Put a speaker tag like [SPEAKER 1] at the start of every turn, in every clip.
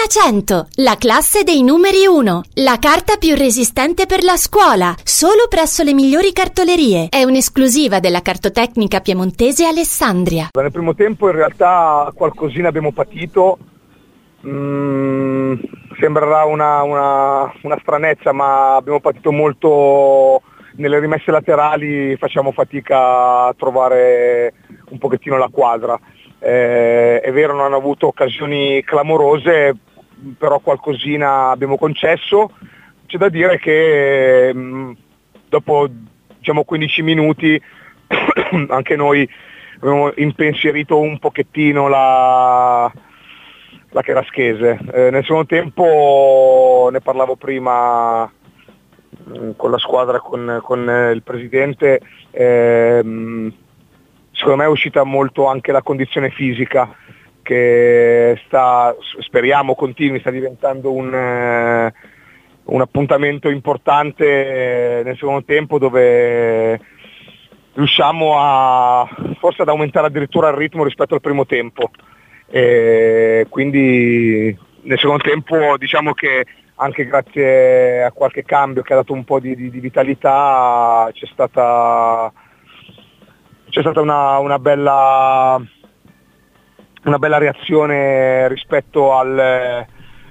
[SPEAKER 1] Pagina 100, la classe dei numeri 1, la carta più resistente per la scuola, solo presso le migliori cartolerie. È un'esclusiva della Cartotecnica Piemontese Alessandria.
[SPEAKER 2] Nel primo tempo in realtà qualcosina abbiamo patito, sembrerà una stranezza, ma abbiamo patito molto nelle rimesse laterali, facciamo fatica a trovare un pochettino la quadra. È vero, non hanno avuto occasioni clamorose, però qualcosina abbiamo concesso. C'è da dire che dopo 15 minuti anche noi abbiamo impensierito un pochettino la Cheraschese. Nel secondo tempo, ne parlavo prima con la squadra, con il presidente, secondo me è uscita molto anche la condizione fisica, che speriamo continui, sta diventando un appuntamento importante nel secondo tempo, dove riusciamo forse ad aumentare addirittura il ritmo rispetto al primo tempo. Quindi nel secondo tempo diciamo che anche grazie a qualche cambio che ha dato un po' di vitalità c'è stata una bella reazione rispetto alle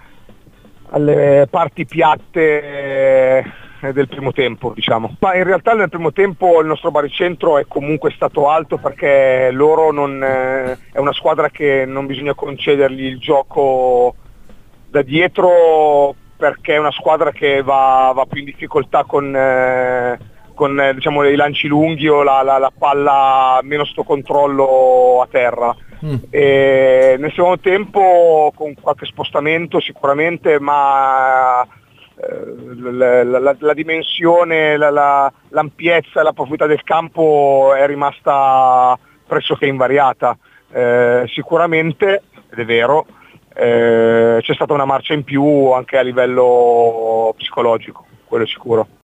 [SPEAKER 2] parti piatte del primo tempo, diciamo. Ma in realtà nel primo tempo il nostro baricentro è comunque stato alto, perché loro è una squadra che non bisogna concedergli il gioco da dietro, perché è una squadra che va più in difficoltà con diciamo i lanci lunghi o la palla meno sto controllo a terra. E nel secondo tempo con qualche spostamento sicuramente, ma la dimensione, l'ampiezza e la profondità del campo è rimasta pressoché invariata. Sicuramente, ed è vero, c'è stata una marcia in più anche a livello psicologico, quello è sicuro.